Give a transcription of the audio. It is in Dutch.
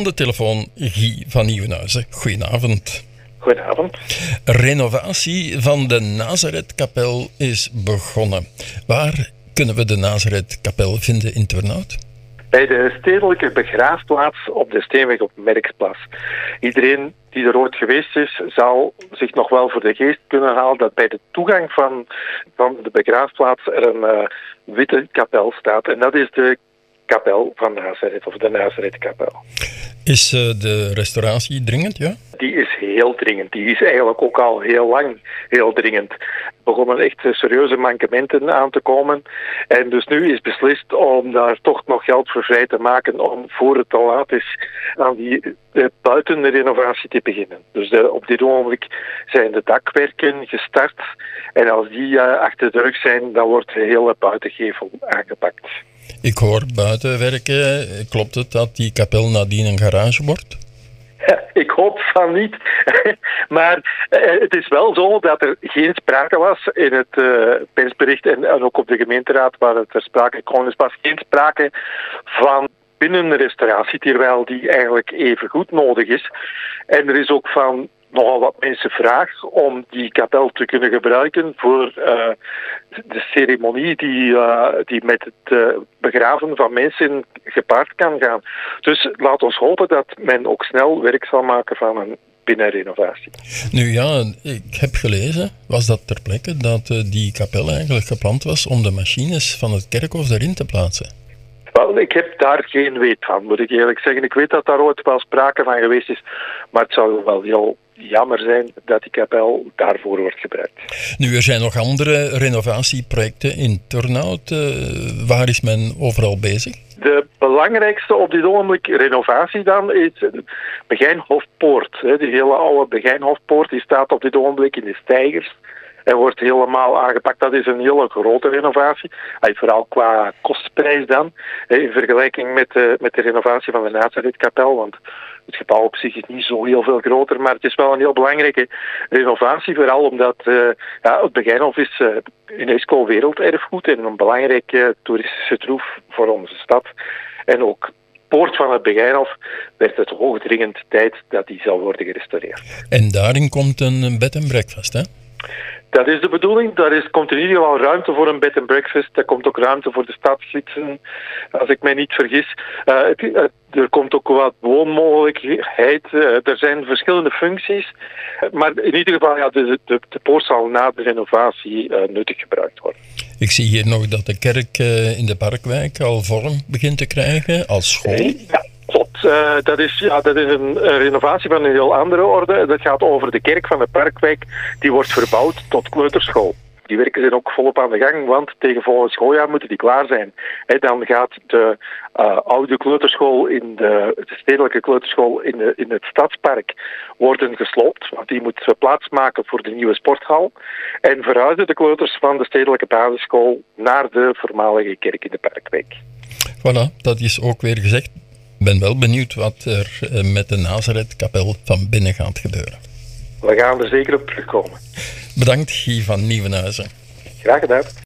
de telefoon Guy van Nieuwenhuizen. Goedenavond. Goedenavond. Renovatie van de Nazaretkapel is begonnen. Waar kunnen we de Nazaretkapel vinden in Turnhout? Bij de stedelijke begraafplaats op de Steenweg op Merksplas. Iedereen die er ooit geweest is, zal zich nog wel voor de geest kunnen halen dat bij de toegang van de begraafplaats er een witte kapel staat. En dat is de kapel van Nazareth, of de Nazaretkapel. Is de restauratie dringend, ja? Die is heel dringend. Die is eigenlijk ook al heel lang heel dringend. Er begonnen echt serieuze mankementen aan te komen. En dus nu is beslist om daar toch nog geld voor vrij te maken om voor het te laat is aan die buitenrenovatie te beginnen. Dus op dit ogenblik zijn de dakwerken gestart. En als die achter de rug zijn, dan wordt de hele buitengevel aangepakt. Ik hoor buitenwerken. Klopt het dat die kapel nadien een garage wordt? Ja, ik hoop van niet. Maar het is wel zo dat er geen sprake was in het persbericht en ook op de gemeenteraad waar het ter sprake kwam. Er was geen sprake van binnenrestauratie, terwijl die eigenlijk even goed nodig is. En er is ook van nogal wat mensen vraag om die kapel te kunnen gebruiken voor de ceremonie die met het begraven van mensen gepaard kan gaan. Dus laat ons hopen dat men ook snel werk zal maken van een binnenrenovatie. Nu ja, ik heb gelezen, was dat ter plekke, dat die kapel eigenlijk gepland was om de machines van het kerkhof erin te plaatsen. Wel, ik heb daar geen weet van, moet ik eerlijk zeggen. Ik weet dat daar ooit wel sprake van geweest is, maar het zou wel heel jammer zijn dat die kapel daarvoor wordt gebruikt. Nu, er zijn nog andere renovatieprojecten in Turnhout. Waar is men overal bezig? De belangrijkste op dit ogenblik renovatie dan is de Begijnhofpoort. Die hele oude Begijnhofpoort die staat op dit ogenblik in de steigers. En wordt helemaal aangepakt. Dat is een hele grote renovatie. Vooral qua kostprijs dan. In vergelijking met de renovatie van de Nazaretkapel. Want het gebouw op zich is niet zo heel veel groter. Maar het is wel een heel belangrijke renovatie. Vooral omdat het Begijnhof is UNESCO werelderfgoed. En een belangrijke toeristische troef voor onze stad. En ook poort van het Begijnhof werd het hoogdringend tijd dat die zal worden gerestaureerd. En daarin komt een bed and breakfast, hè? Dat is de bedoeling. Daar komt in ieder geval ruimte voor een bed and breakfast. Er komt ook ruimte voor de stadsgidsen, als ik mij niet vergis. Er komt ook wat woonmogelijkheid. Er zijn verschillende functies. Maar in ieder geval, ja, de poort zal na de renovatie nuttig gebruikt worden. Ik zie hier nog dat de kerk in de Parkwijk al vorm begint te krijgen als school. Ja. Klopt. Dat is een renovatie van een heel andere orde. Dat gaat over de kerk van de Parkwijk. Die wordt verbouwd tot kleuterschool. Die werken zijn ook volop aan de gang, want tegen volgend schooljaar moeten die klaar zijn. Dan gaat de oude kleuterschool, de stedelijke kleuterschool in het stadspark worden gesloopt. Want die moet plaats maken voor de nieuwe sporthal. En verhuizen de kleuters van de stedelijke basisschool naar de voormalige kerk in de Parkwijk. Voilà, dat is ook weer gezegd. Ik ben wel benieuwd wat er met de Nazaretkapel van binnen gaat gebeuren. We gaan er zeker op terugkomen. Bedankt, Guy van Nieuwenhuizen. Graag gedaan.